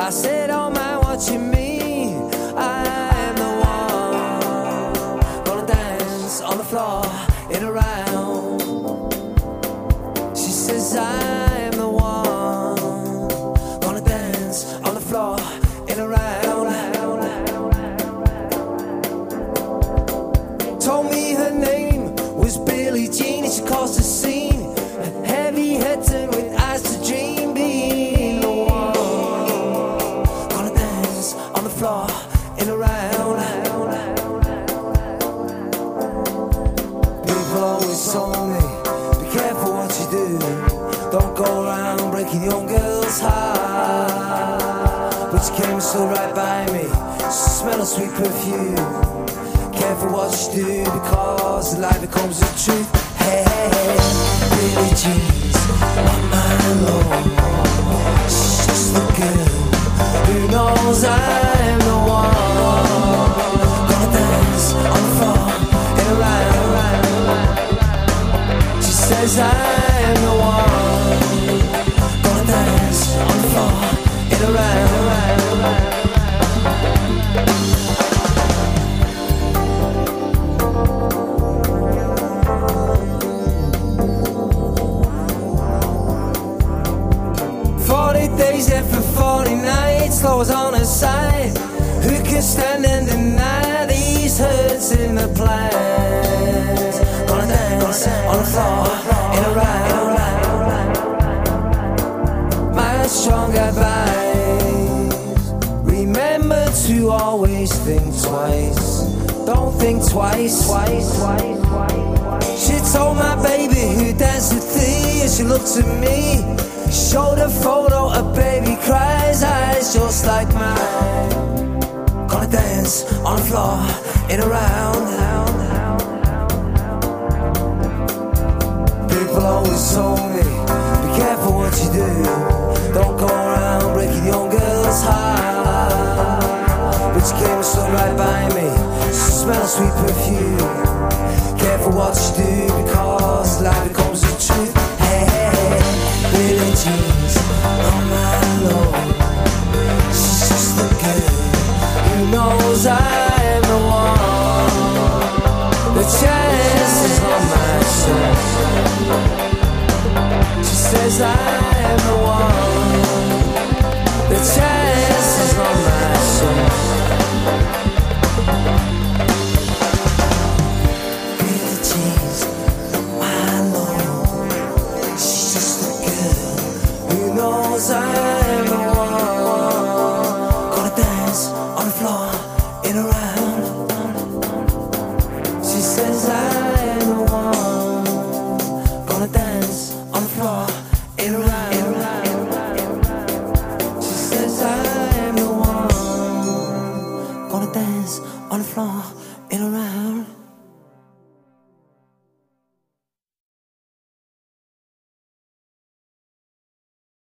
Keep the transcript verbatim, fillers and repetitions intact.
I said, don't mind watching me. I am the one gonna dance on the floor in a round. She says, I am the one gonna dance on the floor in a round. Told me her name was Billie Jean, and she caused a scene. Heavy-headed with eyes to dream, being the one gonna dance on the floor in a round. People always told me, be careful what you do. Don't go around breaking young girls' heart. But you came so right by me, smell of sweet perfume. Careful what you do, because the lie becomes the truth. Hey, hey, hey, Billie Jean's on my own. She's just the girl who knows I'm the one gonna dance on the floor in a round. She says I'm the one gonna dance on the floor in a round. Days after forty nights, Lord's on her side. Who can stand and deny these hurts in the plans? Gonna dance on the floor in a round. My strong advice, remember to always think twice. Don't think twice, twice, twice, twice. She told my baby who danced with thee, and she looked at me. Showed a photo, a baby cries, eyes just like mine. Gonna dance on the floor in a round. People always told me, be careful what you do. Don't go around breaking young girls' heart. But you came and stood right by me, smell of sweet perfume. Careful what you do, because life becomes the truth. Hey, hey, hey. Billie Jean's on my own. She's just the girl who knows I'm the one. The chance is on my side. She says I'm the one. The chance is on my side. Billie Jean's on my own. She's just the knows I'm the one gonna dance on the floor in a round. She says I'm the one gonna dance on the floor in a round. She says I'm the one gonna dance on the floor in a round.